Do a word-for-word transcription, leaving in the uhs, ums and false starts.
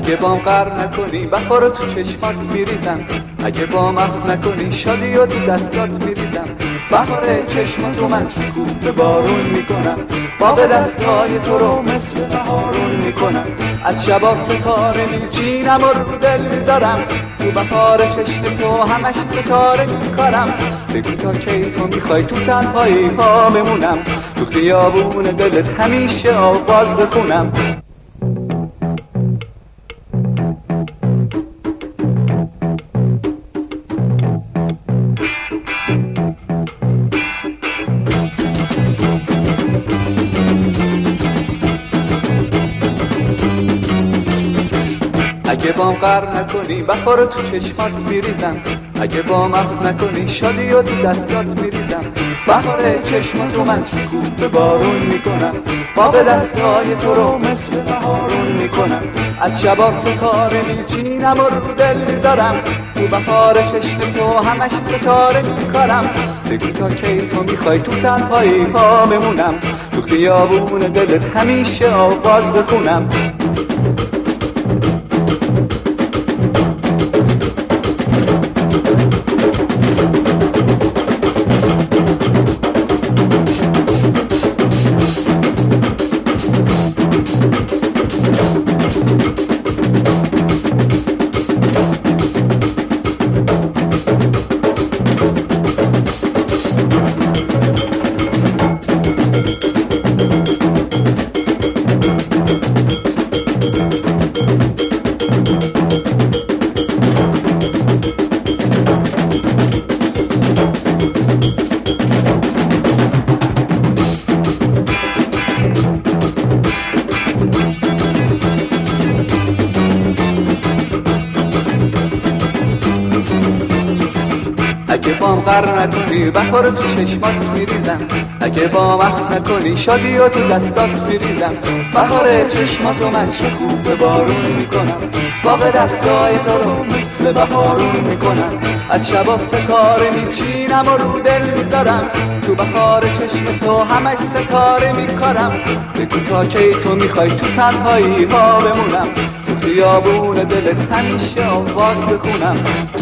اگه بام غر نکنی بهار تو چشمات میریزم، اگه بام عفو نکنی شادی و تو دستات میریزم. بهار چشماتو من شکوفه بارون میکنم، باغ دستای تو رو مثل بهارون میکنم. از شبا ستاره میچینم و رو دل میذارم، تو بهار چشم تو همش ستاره میکارم. بگو تا کی تو میخوای تو تنهایی ها بمونم، تو خیابون دلت همیشه آواز بخونم. اگه بام غر نکنی بهار تو چشمات میریزم، اگه بام عفو نکنی شادی و تو دستات میریزم. بهار چشماتو من شکوفه بارون میکنم، باغ دستای تو رو مثل بهارون میکنم. از شبا ستاره میچینم و رو دل میذارم، تو بهار چشم تو همش ستاره میکارم. بگو تا کی تو میخوای تو تنهایی ها بمونم، تو خیابون دلت همیشه آواز بخونم. اگه بام غر نکنی بهار تو چشمات میریزم، اگه بام عفو نکنی شادی و تو دستات میریزم. بهار چشماتو من شکوفه بارون میکنم، باغ دستای تو رو مثل بهارون میکنم. از شبا ستاره میچینم و رو دل میذارم، تو بهار چشم تو همش ستاره میکارم. بگو تا کی تو میخوای تو تنهایی ها بمونم، تو خیابون دلت همیشه آواز بخونم.